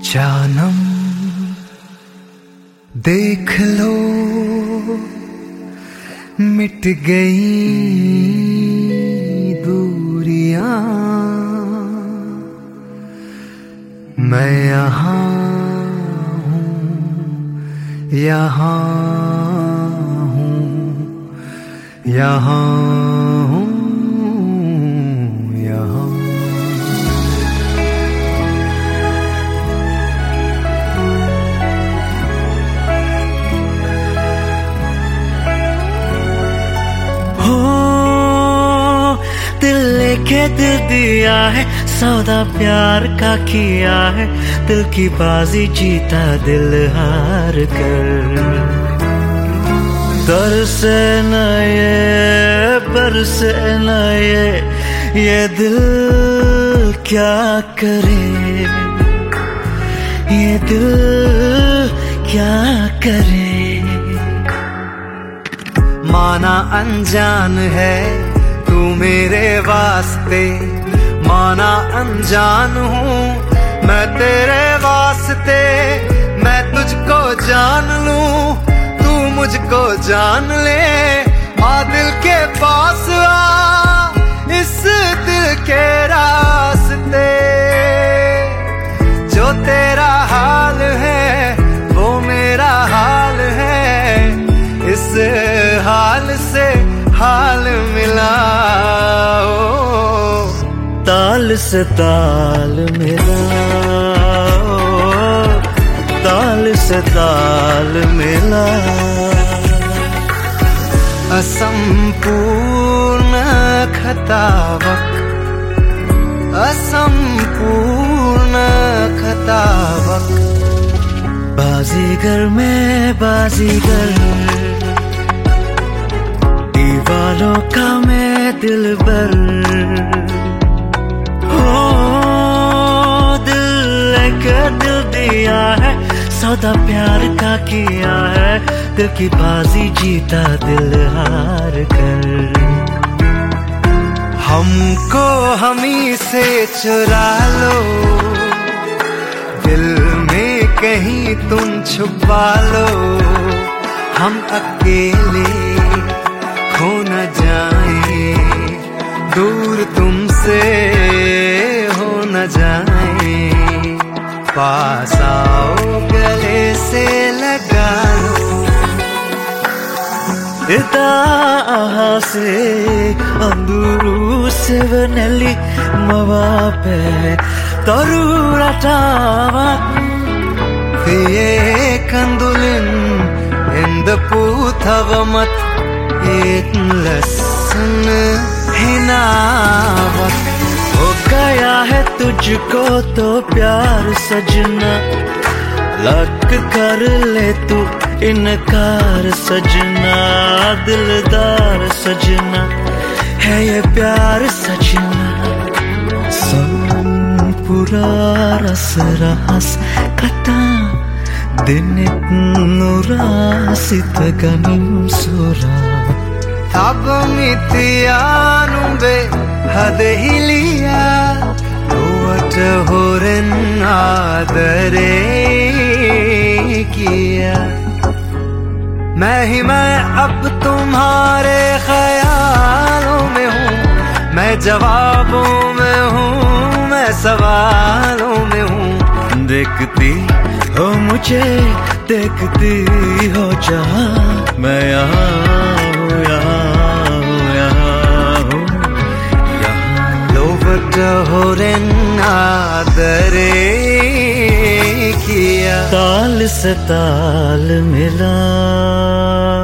जानम देख लो मिट गई दूरियां, मैं यहाँ हूँ, यहाँ हूँ, यहाँ हूँ, यहाँ। दिल लेके दिल दिया है, सौदा प्यार का किया है, दिल की बाजी जीता दिल हार कर। तरसे न ये बरसे न ये दिल क्या करे, ये दिल क्या करे। माना अनजान है तू मेरे वास्ते, माना अनजान हूँ मैं तेरे वास्ते। मैं तुझको जान लूं तू मुझको जान ले, आ दिल के पास आ इस दिल के रास्ते। जो तेरा हाल है वो मेरा हाल है, इस हाल से हाल मिला, ताल से ताल मिला, ताल से ताल मिला। असंपूर्ण खतावक, असंपूर्ण खतावक। बाजीगर में बाजीगर, दीवालों का मैं दिलबर। हो दिल लेकर दिल दिया है, सौदा प्यार का किया है, दिल की बाजी जीता दिल हार कर। हमको हमी से चुरा लो, दिल में कहीं तुम छुपा लो। हम अकेले खो न जाए, दूर तुमसे हो न जाए। पास आओ गले से लगा लो, se anduru sevenelli mavape tarura tamak fiye kandulin enda puthavamat etlasan hinavat हो गया है तुझको तो प्यार सजना, लग कर ले तू इनकार सजना। दिलदार सजना है ये प्यार सजना, संपूरा रस रहस कथा दिनित नुरासित गनिम सुरा। अब मिथियानुबे हदहिलिया रोवट होरन आदरे किया। मैं ही मैं अब तुम्हारे ख्यालों में हूँ, मैं जवाबों में हूँ, मैं सवालों में हूँ। देखती हो मुझे देखती हो जहाँ, मैं यहाँ हूँ यहाँ हूँ यहाँ हूँ यहाँ। लोवट होरन आदरे किया, ताल से ताल मिला।